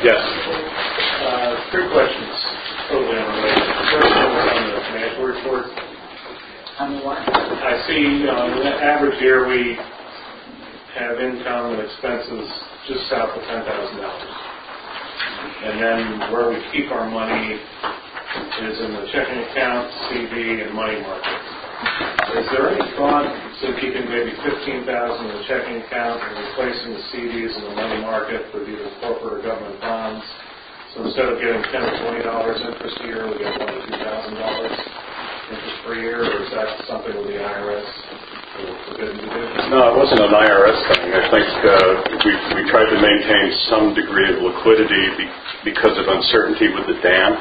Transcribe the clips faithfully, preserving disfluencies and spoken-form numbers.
Yes. Uh, three questions, totally unrelated. The first one is on the financial report. On the what? I see, you know, in the average year we have income and expenses just south of ten thousand dollars. And then where we keep our money is in the checking account, C D, and money market. Is there any thought to keeping maybe fifteen thousand dollars in the checking account and replacing the C Ds in the money market with either corporate or government bonds? So instead of getting ten or twenty dollars interest a year, we get one or two thousand dollars interest per year, or is that something with the I R S forbidden to do? No, it wasn't an I R S thing. I think uh, we we tried to maintain some degree of liquidity be, because of uncertainty with the dam,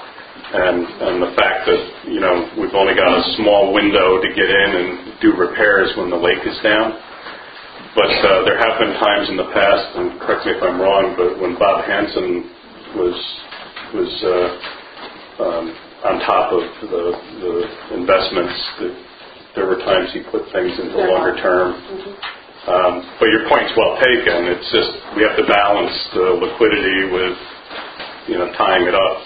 and and the fact that you know we've only got a small window to get in and do repairs when the lake is down. But uh, there have been times in the past, and correct me if I'm wrong, but when Bob Hansen was was uh, um, on top of the, the investments, that there were times he put things into longer term. Um, but your point's well taken. It's just we have to balance the liquidity with, you know, tying it up.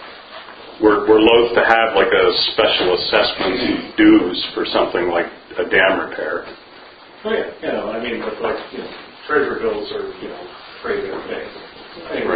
We're we're loath to have like a special assessment dues for something like a dam repair. Oh yeah, you know, I mean, but like, you know, treasury bills are, you know, pretty good thing. Anyway,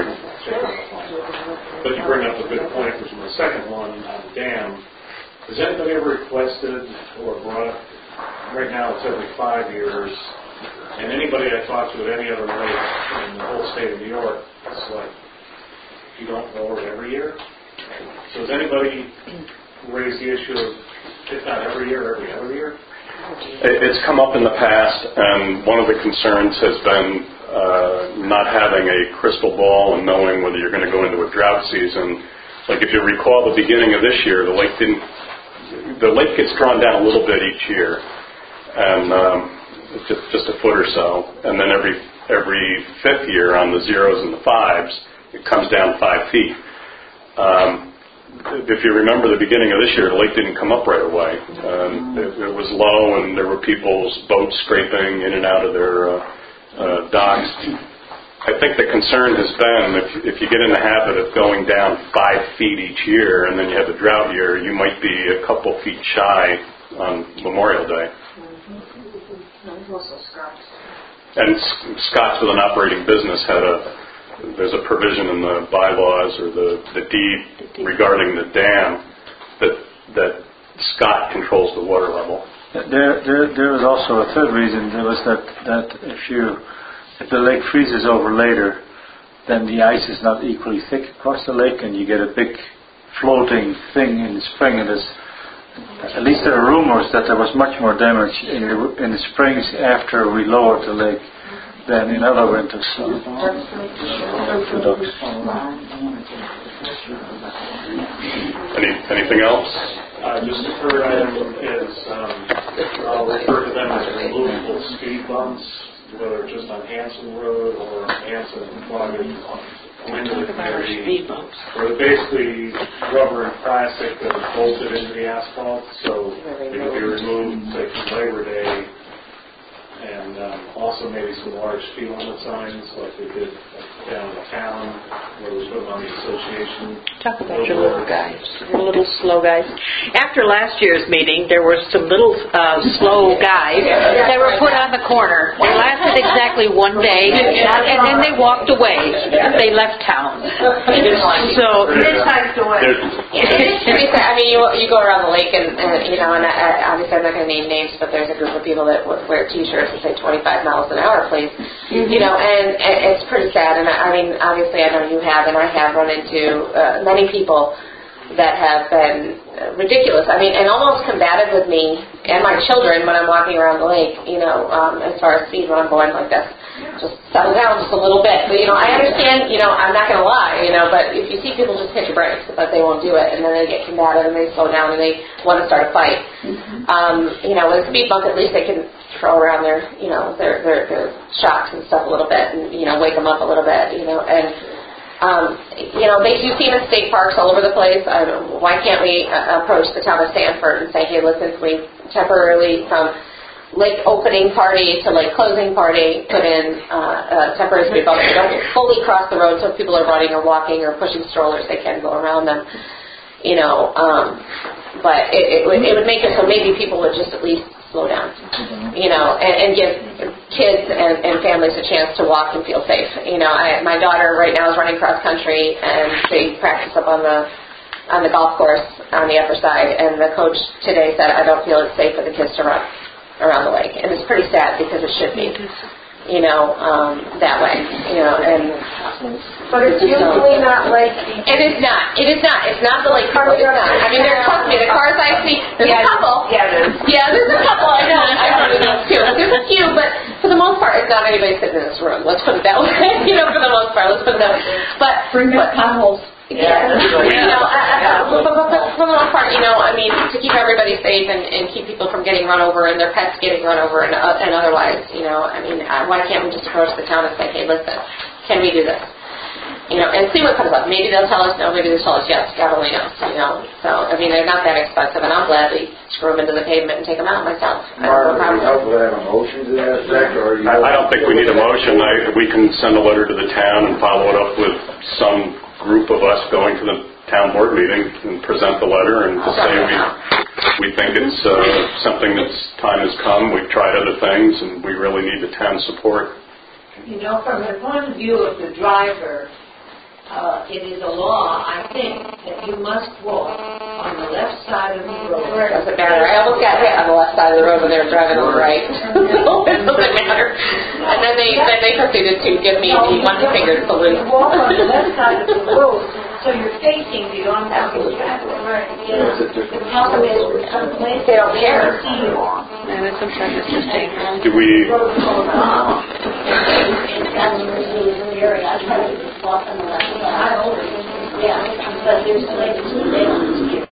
but you bring up a good point, which is my second one on the dam. Has anybody ever requested or brought up, right now it's every five years, and anybody I talked to at any other lake in the whole state of New York, it's like, you don't lower it every year? So has anybody raised the issue of, if not every year, every other year? It's come up in the past, and one of the concerns has been uh, not having a crystal ball and knowing whether you're going to go into a drought season. Like if you recall the beginning of this year, the lake didn't. The lake gets drawn down a little bit each year, and um, just just a foot or so, and then every every fifth year on the zeros and the fives, it comes down five feet. Um, If you remember the beginning of this year, the lake didn't come up right away. Um, it, it was low, and there were people's boats scraping in and out of their uh, uh, docks. I think the concern has been if, if you get in the habit of going down five feet each year, and then you have a drought year, you might be a couple feet shy on Memorial Day. And Scott's with an operating business had a There's a provision in the bylaws or the, the deed regarding the dam that that Scott controls the water level. There, there, there was also a third reason. There was that, that if you if the lake freezes over later, then the ice is not equally thick across the lake, and you get a big floating thing in the spring. And there's, at least there are rumors that there was much more damage in the, in the springs after we lowered the lake than in other winters. So. Any, anything else? Uh, just the third item is um, I'll refer to them as removable speed bumps, whether just on Hanson Road or on Hanson and Quaggin. Window speed bumps. Where they're basically rubber and plastic that are bolted into the asphalt, so they can be removed like Labor Day. And um, also maybe some large speed limit signs like we did down in town where we put them on the association. Talk about your little guys, your little slow guys. After last year's meeting, there were some little uh, slow guys that were put on the corner. They lasted exactly one day, and then they walked away. They left town. So it's time to win. I mean, you, you go around the lake, and, and you know, and I, obviously I'm not going to name names, but there's a group of people that wear T-shirts and say twenty-five miles an hour, please. Mm-hmm. You know, and, and it's pretty sad. And I, I mean, obviously, I know you have, and I have run into uh, many people that have been uh, ridiculous. I mean, and almost combative with me and my children when I'm walking around the lake. You know, um, as far as speed when I'm going like this, just settle down just a little bit. But you know, I understand. You know, I'm not going to lie. You know, but if you see people just hit your brakes, but they won't do it, and then they get combative and they slow down and they want to start a fight. Mm-hmm. Um, you know, with a speed bump, at least they can throw around their, you know, their, their their shocks and stuff a little bit, and you know, wake them up a little bit, you know, and um, you know, they do see them in state parks all over the place. I don't, why can't we uh, approach the town of Sanford and say, hey, listen, can we temporarily from lake opening party to lake closing party, put in uh, uh, temporary speed bumps. They don't fully cross the road, so if people are running or walking or pushing strollers, they can go around them. You know, um, but it, it, would, it would make it so maybe people would just at least slow down, you know, and, and give kids and, and families a chance to walk and feel safe. You know, I, my daughter right now is running cross country, and they practice up on the on the golf course on the upper side, and the coach today said, I don't feel it's safe for the kids to run around the lake, and it's pretty sad because it should be, you know, um, that way, you know, and but it's usually not like it is not. It is not. It's not the lake. It is not. I mean, there. Trust me, the cars I see. There's yeah, a couple. Yeah, there's. Yeah, there's a couple. I know. I run into those too. There's a few, but for the most part, it's not anybody sitting in this room. Let's put it that way. You know, for the most part, let's put it that way. But bring back potholes. Yeah, you know, I, I, but, but, but for the most part, you know, I mean, to keep everybody safe and, and keep people from getting run over and their pets getting run over and, uh, and otherwise, you know, I mean, uh, why can't we just approach the town and say, hey, listen, can we do this? You know, and see what comes up. Maybe they'll tell us no, maybe they'll tell us yes. God only knows, you know. So, I mean, they're not that expensive, and I'll gladly screw them into the pavement and take them out myself. I Mark, have no problem. would it help to have a motion to that effect, or you I I don't think we need a motion. I, we can send a letter to the town and follow it up with some group of us going to the town board meeting and present the letter and to say we we think it's uh, something that's time has come. We've tried other things, and we really need the town support. You know, from the point of view of the driver, uh, it is a law, I think, that you must walk on the left side of the road. Doesn't matter. I almost got hit on the left side of the road when they were driving on the right. So it doesn't matter. And then they then they proceeded to give me the one finger salute. You walk on the left side of the road, so you're facing the oncoming traffic. Right. Yeah. The problem is, with some places, They don't care. see you. And it's sometimes it's just dangerous. Do we? And that's really the area. I try to just walk on the left side. I always, yeah, but there's places where they